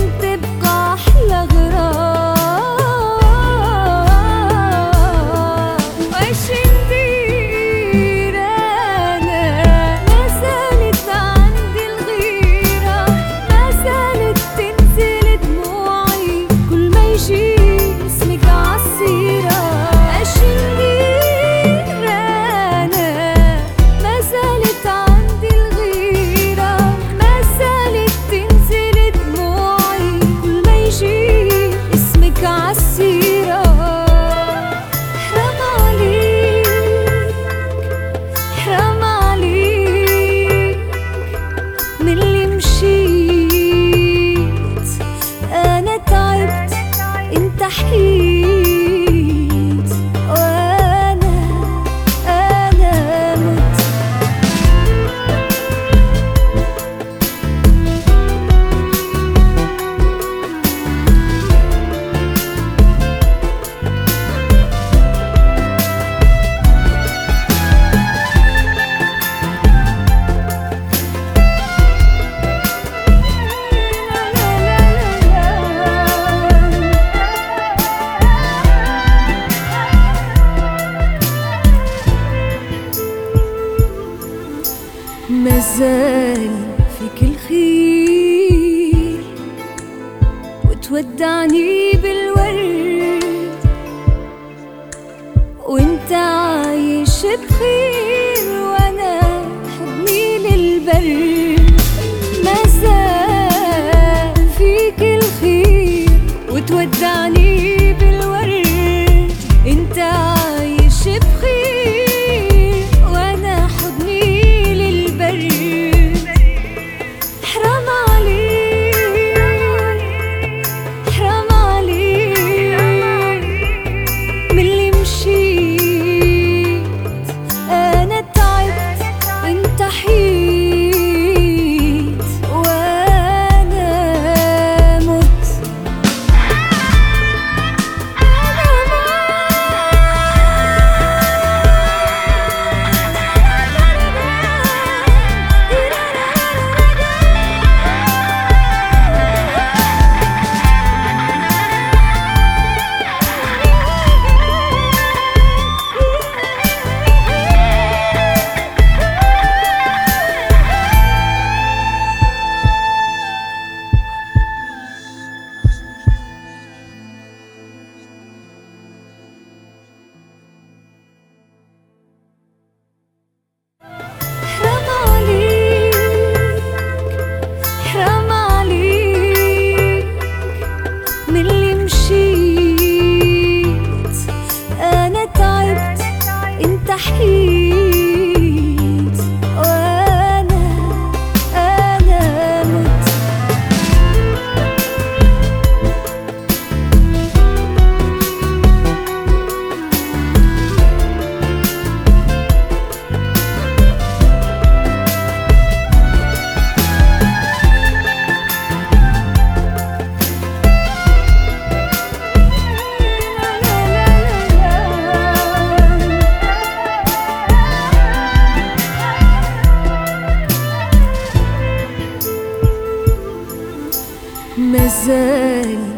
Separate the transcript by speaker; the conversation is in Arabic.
Speaker 1: تبقى أحلى غرام. وإيش ندير أنا ما زالت عندي الغيرة، ما زالت تنزل دموعي كل ما يجي اسمك عالسيرة. إيش ندير أنا ما زالت عندي الغيرة، ما زالت تنزل دموعي كل ما يجي اسمك عالسيرة. حرام عليك حرام عليك من اللي مشيت، أنا تعبت انت حكيت وأنا مت. مازال فيك الخير وتودعني بالورد، وانت عايش بخير وانا حضني للبرد. مازال فيك الخير وتودعني بالورد، انت عايش بخير وانا حضني للبرد. حرام عليك حرام عليك من اللي مشيت، أنا تعبت انت حيت وأنا مت. حرام عليك من اللي مشيت، أنا تعبت انت حكيت وأنا مت. مازال